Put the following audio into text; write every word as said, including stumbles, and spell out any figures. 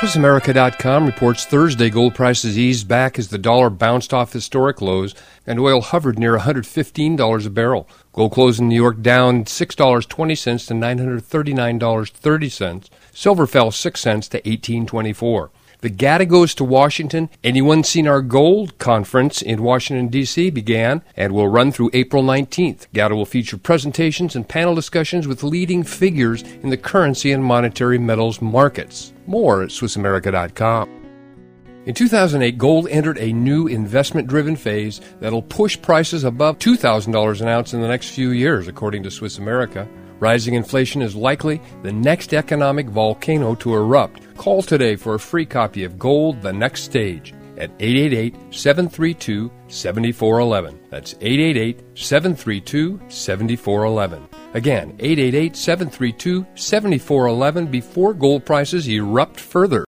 Swiss America dot com reports Thursday gold prices eased back as the dollar bounced off historic lows and oil hovered near one hundred fifteen dollars a barrel. Gold closed in New York down six dollars and twenty cents to nine hundred thirty-nine dollars and thirty cents. Silver fell six cents to eighteen twenty-four. The G A T A goes to Washington. Anyone Seen Our Gold conference in Washington, D C began and will run through April nineteenth. G A T A will feature presentations and panel discussions with leading figures in the currency and monetary metals markets. More at Swiss America dot com. In two thousand eight, gold entered a new investment-driven phase that'll push prices above two thousand dollars an ounce in the next few years, according to Swiss America. Rising inflation is likely the next economic volcano to erupt. Call today for a free copy of Gold, The Next Stage at eight eight eight, seven three two, seven four one one. That's eight eight eight, seven three two, seven four one one. Again, eight eight eight, seven three two, seven four one one before gold prices erupt further.